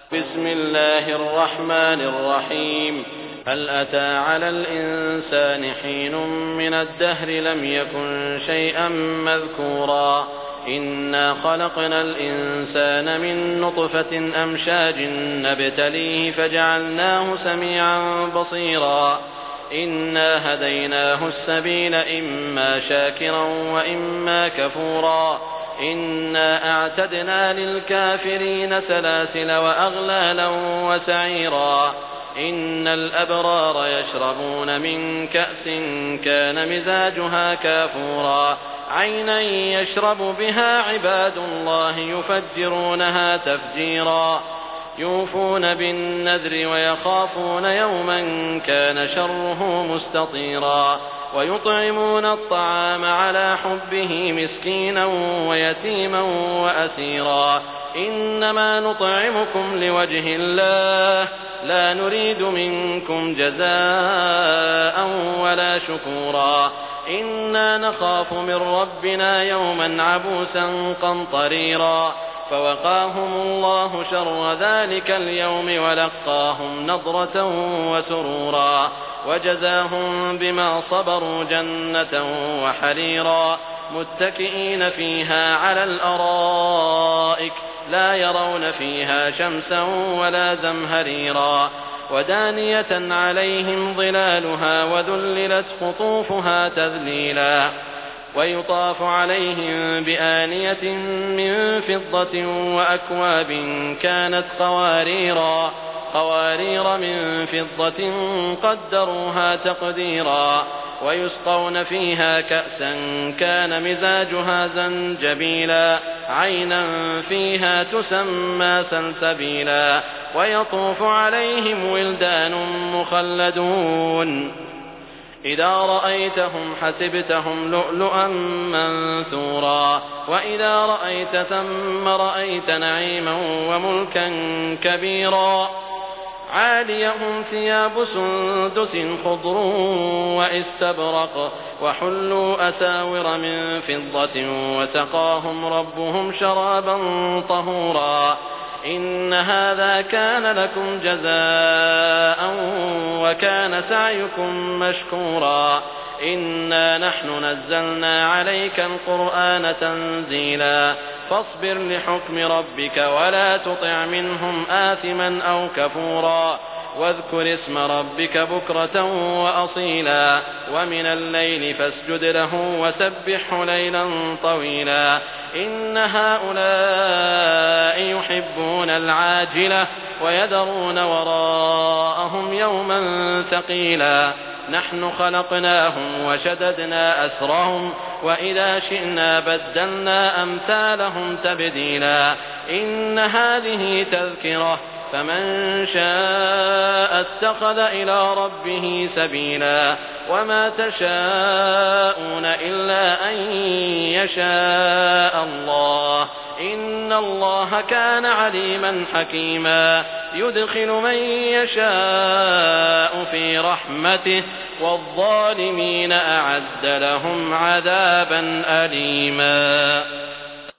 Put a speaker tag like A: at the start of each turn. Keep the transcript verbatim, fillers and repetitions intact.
A: بسم الله الرحمن الرحيم. هل أتى على الإنسان حين من الدهر لم يكن شيئا مذكورا إنا خلقنا الإنسان من نطفة أمشاج نبتليه فجعلناه سميعا بصيرا إنا هديناه السبيل إما شاكرا وإما كفورا إنا أعتدنا للكافرين سلاسل وأغلالا وسعيرا إن الأبرار يشربون من كأس كان مزاجها كافورا عينا يشرب بها عباد الله يفجرونها تفجيرا يوفون بالنذر ويخافون يوما كان شره مستطيرا ويطعمون الطعام على حبه مسكينا ويتيما وأسيرا إنما نطعمكم لوجه الله لا نريد منكم جزاء ولا شكورا إنا نخاف من ربنا يوما عبوسا قمطريرا فوقاهم الله شر ذلك اليوم ولقاهم نضرة وسرورا وجزاهم بما صبروا جنة وحريرا متكئين فيها على الأرائك لا يرون فيها شمسا ولا زمهريرا ودانية عليهم ظلالها وذللت قطوفها تذليلا ويطاف عليهم بآنية من فضة وأكواب كانت قواريرا قوارير من فضة قدروها تقديرا ويسقون فيها كأسا كان مزاجها زنجبيلا عينا فيها تسمى سلسبيلا ويطوف عليهم ولدان مخلدون إذا رأيتهم حسبتهم لؤلؤا منثورا وإذا رأيت ثم رأيت نعيما وملكا كبيرا عاليهم ثياب سندس خضر واستبرق وحلوا أساور من فضة وسقاهم ربهم شرابا طهورا إن هذا كان لكم جزاء وكان سعيكم مشكورا إنا نحن نزلنا عليك القرآن تنزيلا فاصبر لحكم ربك ولا تطع منهم آثما أو كفورا واذكر اسم ربك بكرة وأصيلا ومن الليل فاسجد له وسبحه ليلا طويلا إن هؤلاء يحبون العاجلة ويذرون وراءهم يوما ثقيلا نحن خلقناهم وشددنا أسرهم وإذا شئنا بدلنا أمثالهم تبديلا إن هذه تذكرة فمن شاء اتخذ إلى ربه سبيلا وما تشاءون إلا أن يشاء الله إن الله كان عليما حكيما يدخل من يشاء في رحمته والظالمين أعد لهم عذابا أليما.